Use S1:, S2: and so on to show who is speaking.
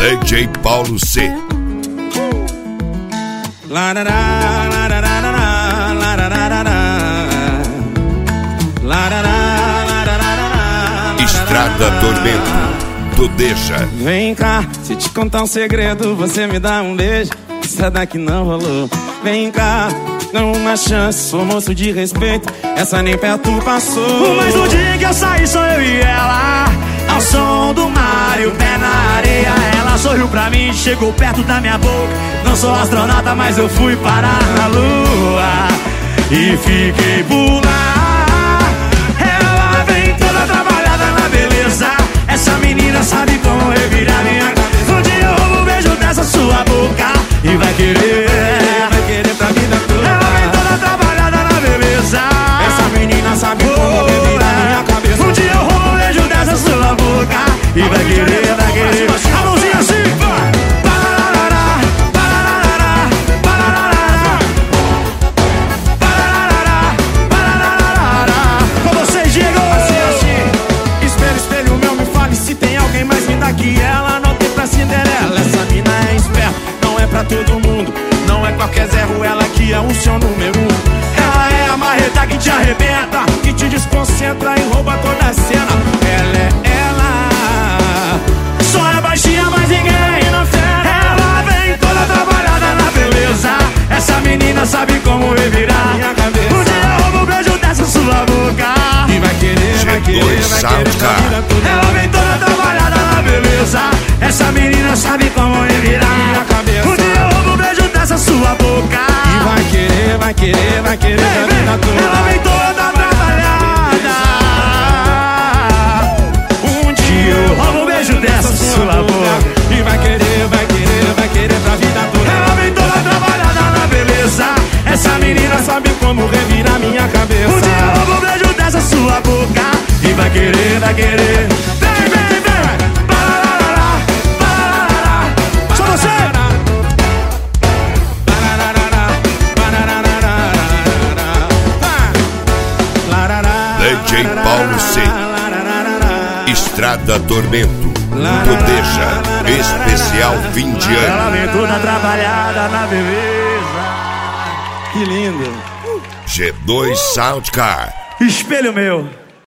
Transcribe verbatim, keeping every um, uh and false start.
S1: D J Paulo C. Estrada Tormento, tu deixa.
S2: Vem cá, se te contar um segredo, você me dá um beijo. Essa daqui não rolou. Vem cá, dá uma chance, sou moço de respeito. Essa nem perto passou.
S3: Mas no dia que eu saí só eu e ela, ao som do mar e o pé na areia. Ela sorriu pra mim, chegou perto da minha boca. Não sou astronauta, mas eu fui parar na lua e fiquei por lá. Ela vem toda trabalhada na beleza. Essa menina sabe como revirar minha cabeça. Um dia eu roubo um beijo dessa sua boca e vai querer, vai querer pra vida toda. Ela vem toda trabalhada na beleza.
S2: Essa menina sabe como revirar minha cabeça.
S3: Um dia eu roubo um beijo dessa sua boca e vai querer, vai querer. A mãozinha assim, vai. Pararará, pararará, pararará. Pararará, pararará. Com vocês, Diego.
S2: Assim, assim. Espelho, espelho meu, me fale se tem alguém mais linda que ela. Não tem pra Cinderela. Essa mina é esperta, não é pra todo mundo. Não é qualquer Zé Ruela que é o seu número um.
S3: Ela é a marreta que te arrebenta,
S2: Que te desconcentra e rouba toda a cena. Ela é ela.
S3: só é baixinha, mas ninguém não fera. Ela vem toda trabalhada na beleza. Essa menina sabe como revirar
S2: Minha cabeça.
S3: Um dia eu roubo um beijo dessa sua boca
S2: E vai querer, vai querer, vai querer pra vida toda.
S3: Ela vem toda trabalhada na beleza. Essa menina sabe como revirar
S2: Minha cabeça.
S3: Um dia eu roubo um beijo dessa sua boca
S2: E vai querer, vai querer, vai querer
S3: Vem,
S2: pra
S3: vem.
S2: vida toda.
S3: Ela vem toda trabalhada. Um dia eu roubo um beijo dessa sua boca
S2: E vai querer, vai querer, vai querer pra vida toda.
S3: Ela vem toda trabalhada na beleza. Essa menina
S2: Sabe como revirar minha cabeça.
S3: Um dia eu roubo um beijo dessa sua boca e vai querer, vai querer. Vem, vem, vem. Pararará, pararará. Só você.
S1: D J Paulo C. Estrada Tormento, tu deixa. Especial fim de
S3: Ela
S1: ano.
S3: vem toda trabalhada na beleza.
S2: Que lindo.
S1: G dois Soundcar.
S3: Espelho meu.